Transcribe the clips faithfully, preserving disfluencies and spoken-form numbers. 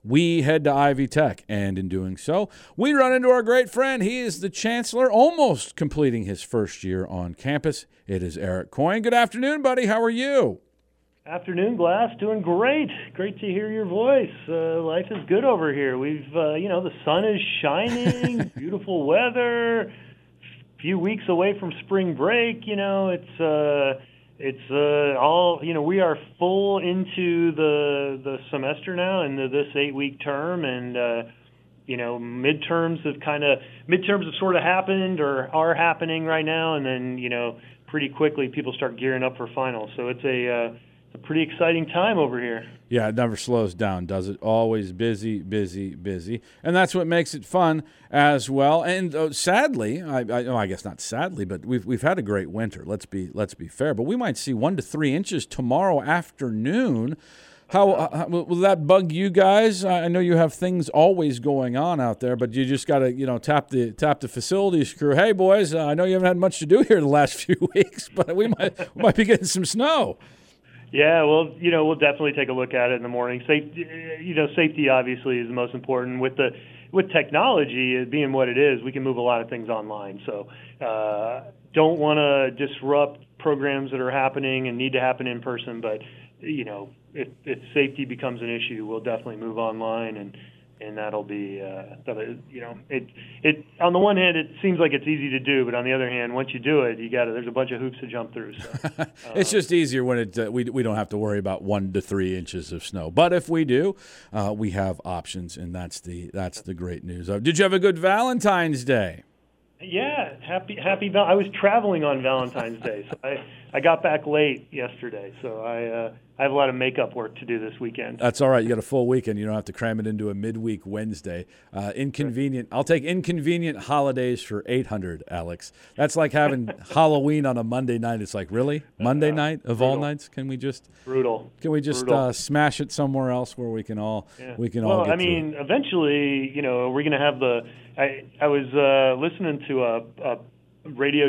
we head to Ivy Tech. And in doing so, we run into our great friend. He is the chancellor, almost completing his first year on campus. It is Eric Coyne. Good afternoon, buddy. How are you? Afternoon, Glass. Doing great. Great to hear your voice. Uh, life is good over here. We've, uh, you know, the sun is shining, beautiful weather. A few weeks away from spring break. You know, it's uh, it's uh, all. You know, we are full into the the semester now, into this eight-week term, and uh, you know, midterms have kind of midterms have sort of happened or are happening right now, and then you know, pretty quickly people start gearing up for finals. So it's a uh, It's a pretty exciting time over here. Yeah, it never slows down, does it? Always busy, busy, busy. And that's what makes it fun as well. And uh, sadly, I, I, oh, I guess not sadly, but we've we've had a great winter. Let's be let's be fair. But we might see one to three inches tomorrow afternoon. How uh, will that bug you guys? I know you have things always going on out there, but you just got to you know tap the tap the facilities crew. Hey boys, uh, I know you haven't had much to do here the last few weeks, but we might we might be getting some snow. Yeah, well, you know, we'll definitely take a look at it in the morning. Safety, you know, safety obviously is the most important. With the with technology being what it is, we can move a lot of things online. So, uh, don't want to disrupt programs that are happening and need to happen in person. But, you know, if, if safety becomes an issue, we'll definitely move online, and and that'll be, uh, that'll, you know, it it on the one hand it seems like it's easy to do, but on the other hand, once you do it, you got to there's a bunch of hoops to jump through. So uh, it's just easier when it uh, we we don't have to worry about one to three inches of snow. But if we do, uh, we have options, and that's the that's the great news. Uh, did you have a good Valentine's Day? Yeah, happy happy. Val- I was traveling on Valentine's Day, so I, I got back late yesterday. So I uh, I have a lot of makeup work to do this weekend. That's all right. You got a full weekend. You don't have to cram it into a midweek Wednesday. Uh, inconvenient. I'll take inconvenient holidays for eight hundred, Alex. That's like having Halloween on a Monday night. It's like, really? Monday uh, night of brutal. all nights? Can we just brutal? Can we just uh, smash it somewhere else where we can all yeah. we can well, all get I mean, through? Eventually, you know, we're going to have the. I I was uh, listening to a, a radio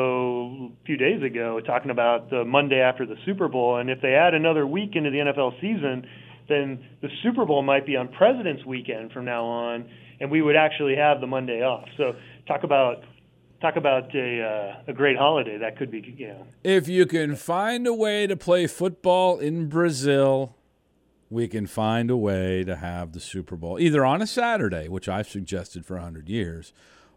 show a few days ago talking about the Monday after the Super Bowl, and if they add another week into the N F L season, then the Super Bowl might be on President's Weekend from now on, and we would actually have the Monday off. So talk about talk about a uh, a great holiday that could be, you know. If you can find a way to play football in Brazil, we can find a way to have the Super Bowl either on a Saturday, which I've suggested for a hundred years,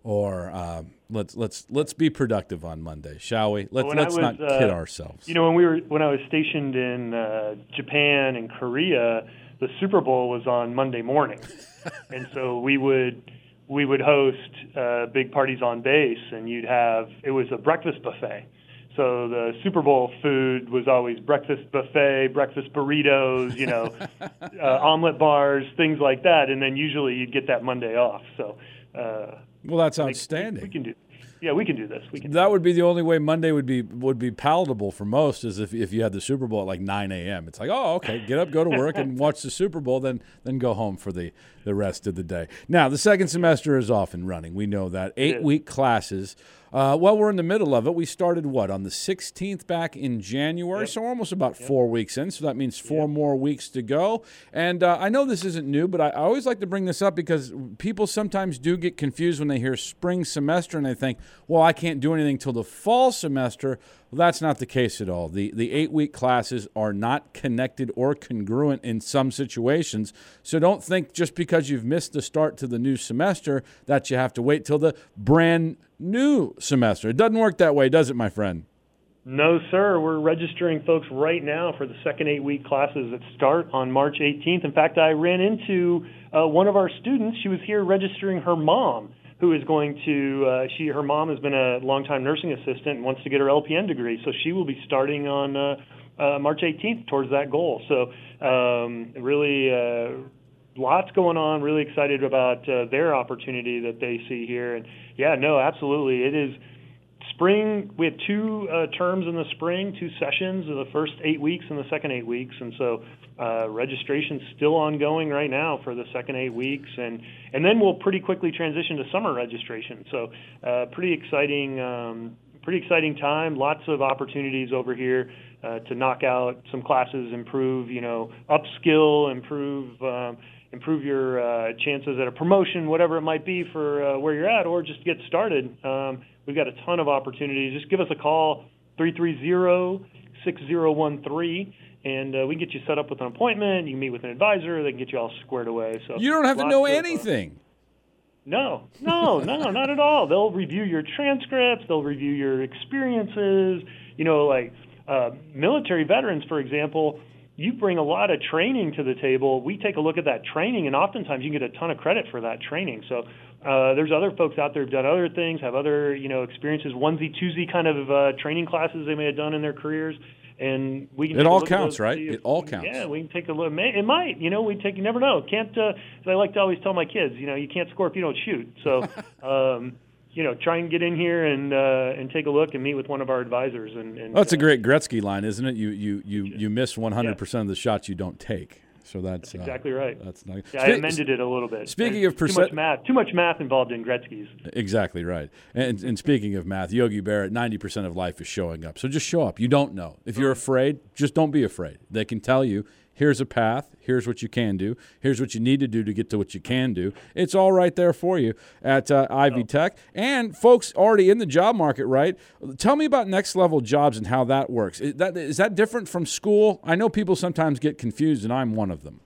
or um, let's let's let's be productive on Monday, shall we? Let's when let's was, not uh, kid ourselves. You know, when we were when I was stationed in uh, Japan and Korea, the Super Bowl was on Monday morning, and so we would we would host uh, big parties on base, and you'd have it was a breakfast buffet. So the Super Bowl food was always breakfast buffet, breakfast burritos, you know, uh, omelet bars, things like that. And then usually you'd get that Monday off. So, uh, well, that's outstanding. We, we can do, yeah, we can do this. We can. That would be the only way Monday would be would be palatable for most, is if if you had the Super Bowl at like nine a.m. It's like, oh, okay, get up, go to work, and watch the Super Bowl, then then go home for the, the rest of the day. Now, the second semester is off and running. We know that. Eight-week classes. Uh, well, we're in the middle of it. We started, what, on the sixteenth back in January, yep. So we're almost about yep. four weeks in, so that means four yep. more weeks to go. And uh, I know this isn't new, but I, I always like to bring this up because people sometimes do get confused when they hear spring semester and they think, well, I can't do anything till the fall semester. Well, that's not the case at all. The the eight-week classes are not connected or congruent in some situations. So don't think just because you've missed the start to the new semester that you have to wait till the brand new semester. It doesn't work that way, does it, my friend? No, sir. We're registering folks right now for the second eight-week classes that start on March eighteenth. In fact, I ran into uh, one of our students. She was here registering her mom, who is going to, uh, she, her mom has been a longtime nursing assistant and wants to get her L P N degree. So she will be starting on uh, uh, March eighteenth towards that goal. So um, really uh, lots going on, really excited about uh, their opportunity that they see here. And yeah, no, absolutely. It is spring. We have two uh, terms in the spring, two sessions of the first eight weeks and the second eight weeks. And so uh, registration's still ongoing right now for the second eight weeks. And, and then we'll pretty quickly transition to summer registration. So uh, pretty exciting, um, pretty exciting time. Lots of opportunities over here uh, to knock out some classes, improve, you know, upskill, improve, um, improve your uh, chances at a promotion, whatever it might be for uh, where you're at, or just get started. Um, we've got a ton of opportunities. Just give us a call, three three zero, six zero one three, and uh, we can get you set up with an appointment. You can meet with an advisor. They can get you all squared away. So you don't have to know of, anything. Uh, no, no, no, not at all. They'll review your transcripts. They'll review your experiences. You know, like uh, military veterans, for example, you bring a lot of training to the table. We take a look at that training, and oftentimes you can get a ton of credit for that training. So uh, there's other folks out there who've done other things, have other, you know, experiences, onesie, twosie kind of uh, training classes they may have done in their careers. And we can it all look counts, if, right? It all counts. Yeah, we can take a look. It might, you know, we take. You never know. Can't. Uh, as I like to always tell my kids, you know, you can't score if you don't shoot. So, um, you know, try and get in here and uh, and take a look and meet with one of our advisors. And, and well, that's uh, a great Gretzky line, isn't it? You you you you miss one hundred percent of the shots you don't take. So that's, that's exactly uh, right. That's nice. Yeah, I amended it a little bit. Speaking There's of percent, too much math, too much math involved in Gretzky's. Exactly right. And and speaking of math, Yogi Berra, ninety percent of life is showing up. So just show up. You don't know. If you're afraid, just don't be afraid. They can tell you, here's a path, here's what you can do, here's what you need to do to get to what you can do. It's all right there for you at uh, Ivy oh. Tech. And folks already in the job market, right? Tell me about Next Level Jobs and how that works. Is that, is that different from school? I know people sometimes get confused, and I'm one of them.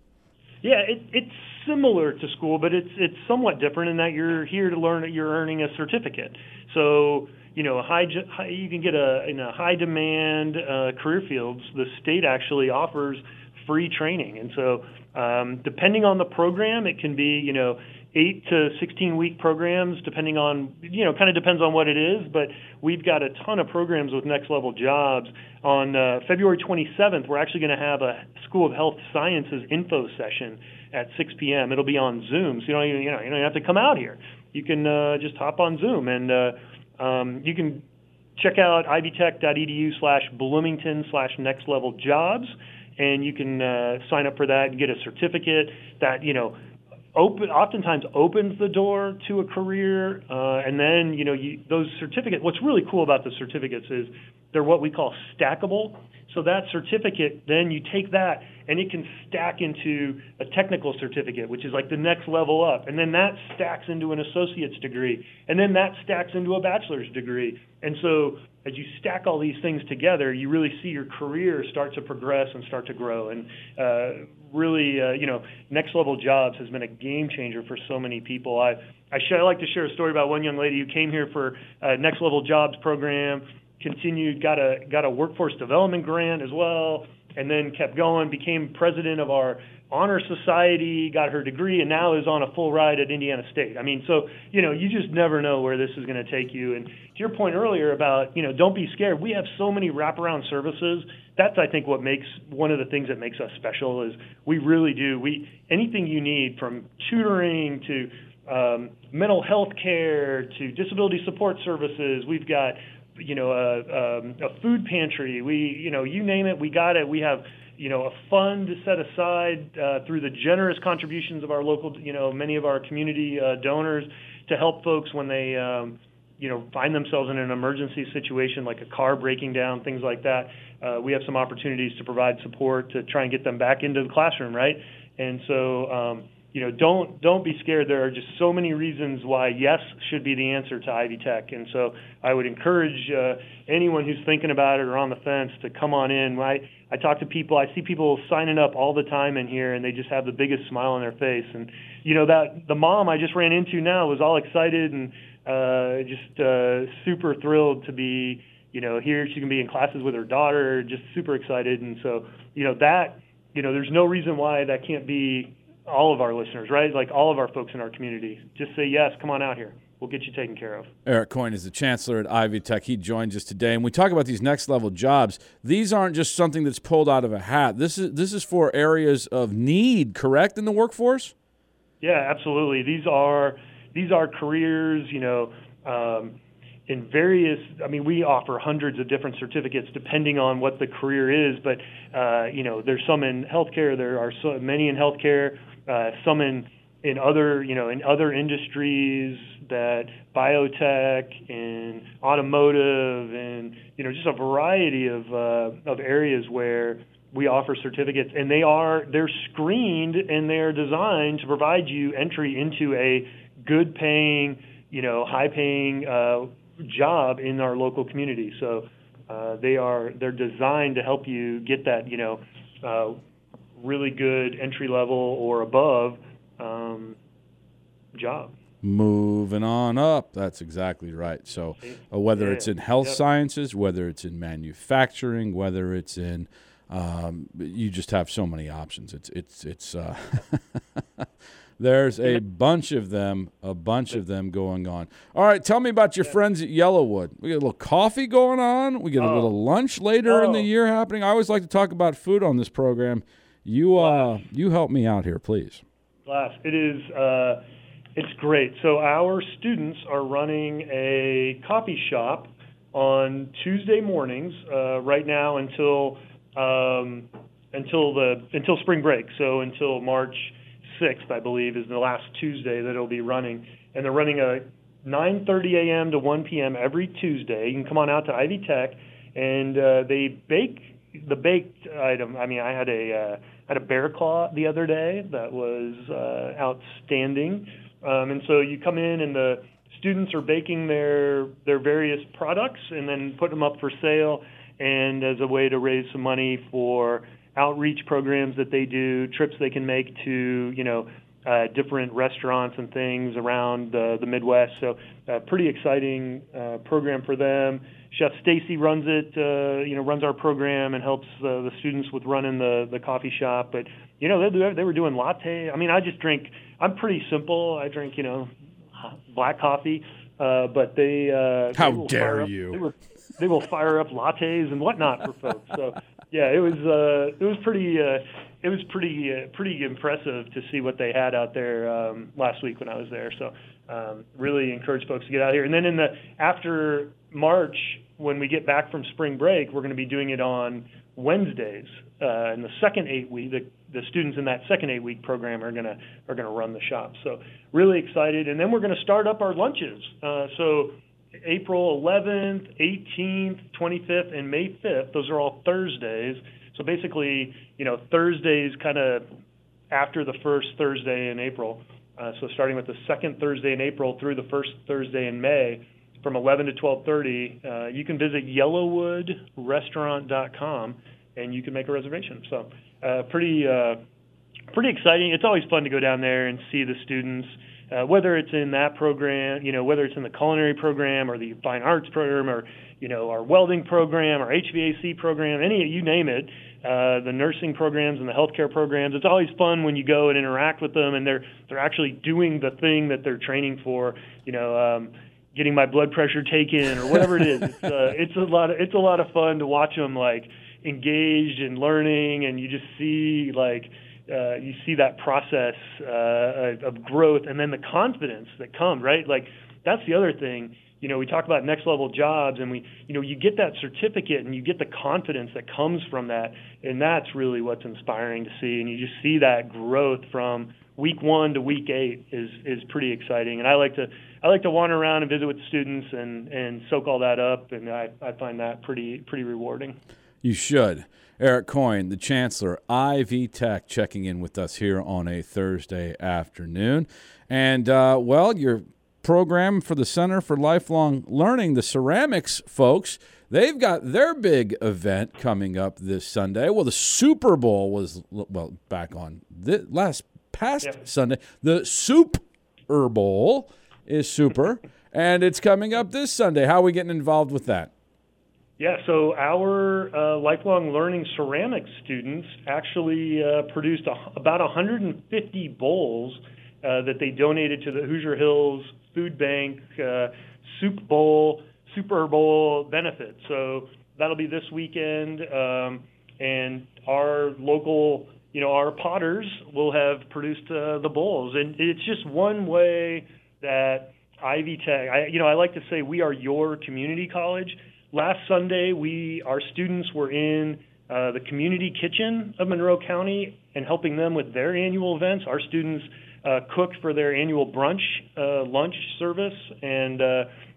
Yeah, it, it's similar to school, but it's it's somewhat different in that you're here to learn. You're earning a certificate. So, you know, high, high you can get a in a high demand uh, career fields. The state actually offers free training, and so um, depending on the program, it can be, you know, eight to sixteen week programs, depending on, you know, kind of depends on what it is. But we've got a ton of programs with Next Level Jobs. On uh, February twenty-seventh, we're actually going to have a School of Health Sciences info session at six p.m. It'll be on Zoom, so you don't even, you know, you don't have to come out here. You can uh, just hop on Zoom, and uh, um, you can check out ivytech.edu slash Bloomington slash Next Level Jobs, and you can uh, sign up for that and get a certificate that, you know, open oftentimes opens the door to a career, uh, and then, you know, you, those certificates. What's really cool about the certificates is they're what we call stackable. So that certificate, then you take that and it can stack into a technical certificate, which is like the next level up. And then that stacks into an associate's degree. And then that stacks into a bachelor's degree. And so as you stack all these things together, you really see your career start to progress and start to grow. And uh, really, uh, you know, Next Level Jobs has been a game changer for so many people. I I, sh- I like to share a story about one young lady who came here for a Next Level Jobs program, continued, got a got a workforce development grant as well, and then kept going, became president of our honor society, got her degree, and now is on a full ride at Indiana State. I mean, so, you know, you just never know where this is going to take you. And to your point earlier about, you know, don't be scared. We have so many wraparound services. That's, I think, what makes one of the things that makes us special is we really do. We anything you need, from tutoring to um, mental health care to disability support services. We've got, you know, a, um, a food pantry. We, you know, you name it, we got it. We have, you know, a fund to set aside uh, through the generous contributions of our local, you know, many of our community uh, donors to help folks when they, um, you know, find themselves in an emergency situation like a car breaking down, things like that. Uh, we have some opportunities to provide support to try and get them back into the classroom, right? And so, um, you know, don't don't be scared. There are just so many reasons why yes should be the answer to Ivy Tech. And so I would encourage uh, anyone who's thinking about it or on the fence to come on in. I, I talk to people. I see people signing up all the time in here, and they just have the biggest smile on their face. And, you know, that the mom I just ran into now was all excited and uh, just uh, super thrilled to be, you know, here. She can be in classes with her daughter, just super excited. And so, you know, that, you know, there's no reason why that can't be all of our listeners, right? Like all of our folks in our community. Just say yes, come on out here. We'll get you taken care of. Eric Coyne is the chancellor at Ivy Tech. He joins us today, and we talk about these next level jobs. These aren't just something that's pulled out of a hat. This is this is for areas of need, correct, in the workforce? Yeah, absolutely. These are these are careers, you know, um, in various, I mean, we offer hundreds of different certificates depending on what the career is, but, uh, you know, there's some in healthcare, there are so many in healthcare, uh, some in, in other, you know, in other industries, that biotech and automotive and, you know, just a variety of, uh, of areas where we offer certificates, and they are they're screened and they're designed to provide you entry into a good paying, you know, high paying uh, job in our local community. So uh, they are they're designed to help you get that, you know, uh, really good entry level or above um, job. Moving on up. That's exactly right. So uh, whether yeah. it's in health yep. sciences, whether it's in manufacturing, whether it's in, um, you just have so many options. It's, it's, it's, uh, there's a bunch of them, a bunch of them going on. All right. Tell me about your yeah. friends at Yellowwood. We get a little coffee going on. We get a oh. little lunch later oh. in the year happening. I always like to talk about food on this program. You, uh, you help me out here, please. Glass. It is, uh, It's great. So our students are running a coffee shop on Tuesday mornings uh, right now until um, until the until spring break. So until March sixth, I believe, is the last Tuesday that it'll be running. And they're running a nine thirty a.m. to one p.m. every Tuesday. You can come on out to Ivy Tech, and uh, they bake the baked item. I mean, I had a uh, had a bear claw the other day that was uh, outstanding. Um, and so you come in and the students are baking their their various products and then put them up for sale, and as a way to raise some money for outreach programs that they do, trips they can make to, you know, uh, different restaurants and things around uh, the Midwest. So uh, pretty exciting uh, program for them. Chef Stacy runs it, uh, you know, runs our program and helps uh, the students with running the, the coffee shop. But, you know, they, they were doing latte. I mean, I just drink, I'm pretty simple. I drink, you know, black coffee. Uh, but they uh, How they dare up, you? They, were, they will fire up lattes and whatnot for folks. So, yeah, it was uh, it was pretty uh, it was pretty uh, pretty impressive to see what they had out there um, last week when I was there. So um, really encourage folks to get out here. And then in the after March, when we get back from spring break, we're going to be doing it on Wednesdays. Uh, in the second eight week, the, the students in that second eight week program are going to are going to run the shop. So really excited. And then we're going to start up our lunches. Uh, so April eleventh, eighteenth, twenty-fifth, and May fifth. Those are all Thursdays. So basically, you know, Thursdays kind of after the first Thursday in April. Uh, so starting with the second Thursday in April through the first Thursday in May, from eleven to twelve thirty, uh, you can visit yellowwood restaurant dot com and you can make a reservation. So uh, pretty uh, pretty exciting. It's always fun to go down there and see the students, uh, whether it's in that program, you know, whether it's in the culinary program or the fine arts program or, you know, our welding program, our H V A C program, any, you name it, uh, the nursing programs and the healthcare programs. It's always fun when you go and interact with them and they're they're actually doing the thing that they're training for, you know, um, getting my blood pressure taken or whatever it is. It's, uh, it's a lot of, it's a lot of fun to watch them like engaged in learning, and you just see like uh, you see that process uh, of growth, and then the confidence that comes, right? Like that's the other thing. You know, we talk about next level jobs, and we, you know, you get that certificate, and you get the confidence that comes from that, and that's really what's inspiring to see. And you just see that growth from week one to week eight is is pretty exciting. And I like to I like to wander around and visit with the students and, and soak all that up, and I, I find that pretty pretty rewarding. You should. Eric Coyne, the Chancellor, Ivy Tech, checking in with us here on a Thursday afternoon. And, uh, well, your program for the Center for Lifelong Learning, the ceramics folks, they've got their big event coming up this Sunday. Well, the Super Bowl was, well, back on this last past yep. Sunday. The Super Bowl is super, and it's coming up this Sunday. How are we getting involved with that? Yeah, so our uh, lifelong learning ceramics students actually uh, produced a, about one hundred fifty bowls uh, that they donated to the Hoosier Hills Food Bank uh, Soup Bowl, Super Bowl benefit. So that'll be this weekend, um, and our local, you know, our potters will have produced uh, the bowls. And it's just one way that Ivy Tech, I, you know, I like to say we are your community college. Last Sunday, we our students were in uh, the community kitchen of Monroe County and helping them with their annual events. Our students uh, cooked for their annual brunch uh, lunch service, and uh,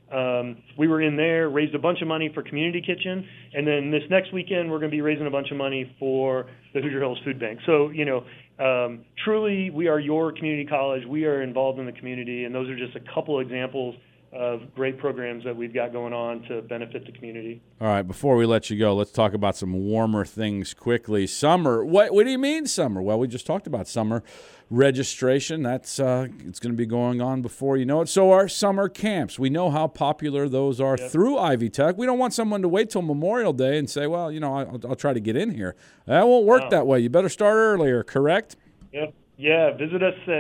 um, we were in there, raised a bunch of money for Community Kitchen, and then this next weekend we're going to be raising a bunch of money for the Hoosier Hills Food Bank. So, you know, um, truly we are your community college. We are involved in the community, and those are just a couple examples of great programs that we've got going on to benefit the community. All right, before we let you go, let's talk about some warmer things quickly. Summer, what, what do you mean summer? Well, we just talked about summer registration. That's uh, it's going to be going on before you know it. So our summer camps, we know how popular those are yep. through Ivy Tech. We don't want someone to wait till Memorial Day and say, well, you know, I'll, I'll try to get in here. That won't work no. that way. You better start earlier, correct? Yep. Yeah, visit us at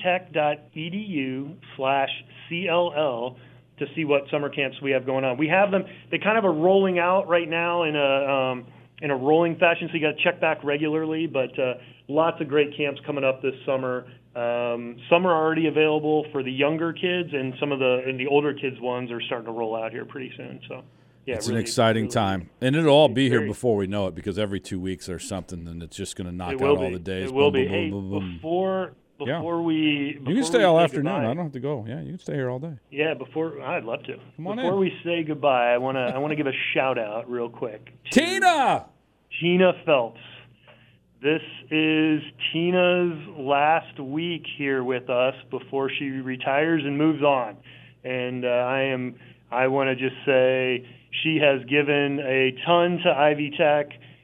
ivytech.edu slash CLL to see what summer camps we have going on. We have them, they kind of are rolling out right now in a um, in a rolling fashion, so you got to check back regularly, but uh, lots of great camps coming up this summer. Um, some are already available for the younger kids, and some of the and the older kids ones are starting to roll out here pretty soon. So. Yeah, it's really, an exciting really, time, and it'll all be very, here before we know it, because every two weeks there's something, and it's just going to knock out be. all the days. It will boom, be. Boom, hey, boom, boom, before before yeah. we before you can stay all afternoon. Goodbye, I don't have to go. Yeah, you can stay here all day. Yeah, before I'd love to. Come on before in. we say goodbye, I want to I want to give a shout out real quick. To Tina. Tina Phelps. This is Tina's last week here with us before she retires and moves on, and uh, I am I want to just say. She has given a ton to Ivy Tech.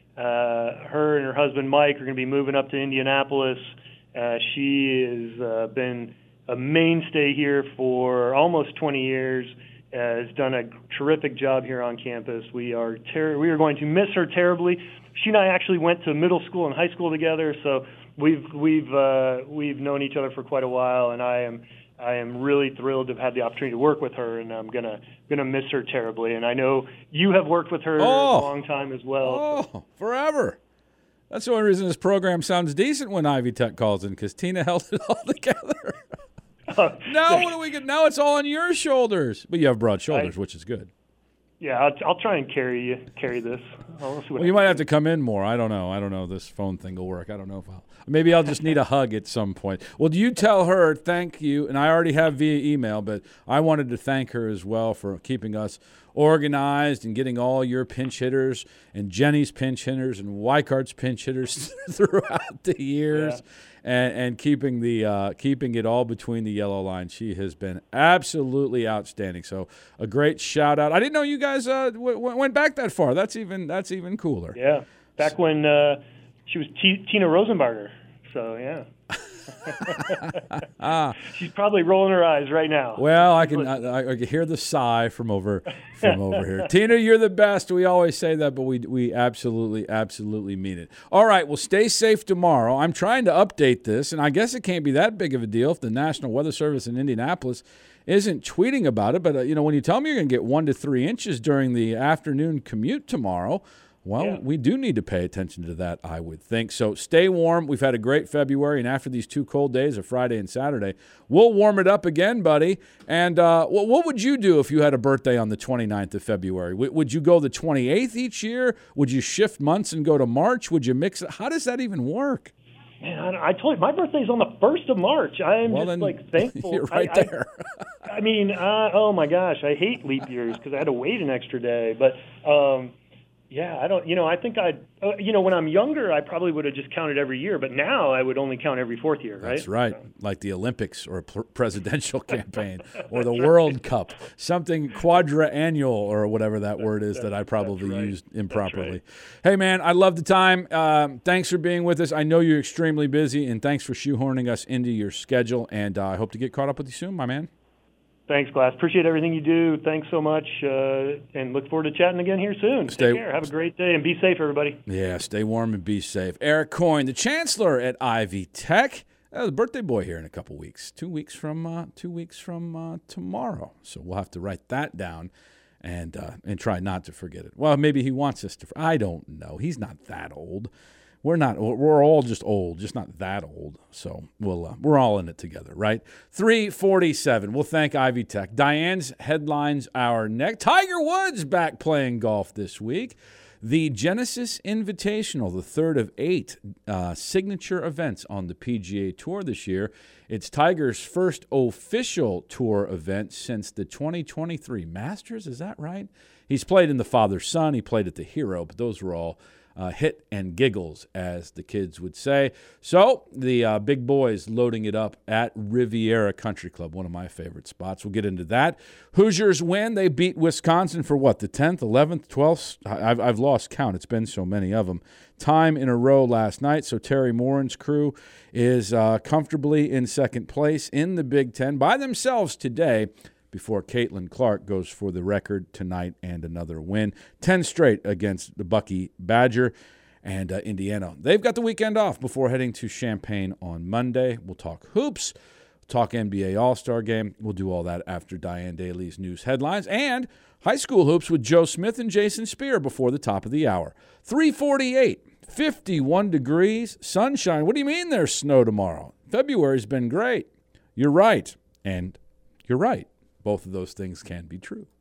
Uh, her and her husband Mike are going to be moving up to Indianapolis. Uh, she has uh, been a mainstay here for almost twenty years. Uh, has done a terrific job here on campus. We are ter- we are going to miss her terribly. She and I actually went to middle school and high school together, so we've we've uh, we've known each other for quite a while, and I am. I am really thrilled to have had the opportunity to work with her, and I'm gonna gonna miss her terribly. And I know you have worked with her oh, a long time as well. Oh, so. Forever. That's the only reason this program sounds decent when Ivy Tech calls in, because Tina held it all together. uh, now what do we get? Now it's all on your shoulders, but you have broad shoulders, I, which is good. Yeah, I'll, I'll try and carry you, carry this. I'll see what well, you might have to come in more. I don't know. I don't know if this phone thing will work. I don't know if I'll. Maybe I'll just need a hug at some point. Well, do you tell her thank you? And I already have via email, but I wanted to thank her as well for keeping us organized and getting all your pinch hitters and Jenny's pinch hitters and Weikart's pinch hitters throughout the years. Yeah. And, and keeping the uh, keeping it all between the yellow lines. She has been absolutely outstanding. So a great shout out. I didn't know you guys uh, w- w- went back that far. That's even that's even cooler. Yeah, back so. when uh, she was T- Tina Rosenbarger. So yeah. ah. She's probably rolling her eyes right now. Well, I can I, I can hear the sigh from over from over here. Tina, you're the best. We always say that, but we we absolutely absolutely mean it. All right, well, stay safe tomorrow. I'm trying to update this, and I guess it can't be that big of a deal if the National Weather Service in Indianapolis isn't tweeting about it. But uh, you know, when you tell me you're going to get one to three inches during the afternoon commute tomorrow. Well, yeah. we do need to pay attention to that, I would think. So stay warm. We've had a great February, and after these two cold days of Friday and Saturday, we'll warm it up again, buddy. And uh, what, what would you do if you had a birthday on the twenty-ninth of February? W- would you go the twenty-eighth each year? Would you shift months and go to March? Would you mix it? How does that even work? Man, I told you, my birthday's on the first of March. I'm well, just, then, like, thankful. You're right I, there. I, I mean, uh, oh, my gosh, I hate leap years because I had to wait an extra day. But, um, yeah, I don't, you know, I think I'd, uh, you know, when I'm younger, I probably would have just counted every year. But now I would only count every fourth year, right? That's right. So. Like the Olympics or a pr- presidential campaign or the World Cup, something quadra-annual or whatever that word is that I probably right. used improperly. Right. Hey, man, I love the time. Um, thanks for being with us. I know you're extremely busy, and thanks for shoehorning us into your schedule. And uh, I hope to get caught up with you soon, my man. Thanks, Glass. Appreciate everything you do. Thanks so much, uh, and look forward to chatting again here soon. Stay, Take care. Have a great day, and be safe, everybody. Yeah, stay warm and be safe. Eric Coyne, the chancellor at Ivy Tech. Uh, the birthday boy here in a couple weeks. Two weeks from uh, two weeks from uh, tomorrow. So we'll have to write that down and uh, and try not to forget it. Well, maybe he wants us to. I don't know. He's not that old. We're not. We're all just old, just not that old. So we'll uh, we're all in it together, right? three forty-seven. We'll thank Ivy Tech. Diane's headlines our next. Tiger Woods back playing golf this week. The Genesis Invitational, the third of eight uh, signature events on the P G A Tour this year. It's Tiger's first official tour event since the twenty twenty-three Masters. Is that right? He's played in the Father-Son. He played at the Hero, but those were all uh, hit and giggles, as the kids would say. So the uh, big boys loading it up at Riviera Country Club, one of my favorite spots. We'll get into that. Hoosiers win. They beat Wisconsin for what, the tenth, eleventh, twelfth? I've, I've lost count. It's been so many of them. Time in a row last night. So Terry Morin's crew is uh, comfortably in second place in the Big Ten by themselves today, before Caitlin Clark goes for the record tonight and another win. Ten straight against the Bucky Badger and uh, Indiana. They've got the weekend off before heading to Champaign on Monday. We'll talk hoops, we'll talk N B A All-Star Game. We'll do all that after Diane Daly's news headlines, and high school hoops with Joe Smith and Jason Spear before the top of the hour. three forty-eight, fifty-one degrees, sunshine. What do you mean there's snow tomorrow? February's been great. You're right, and you're right. Both of those things can be true.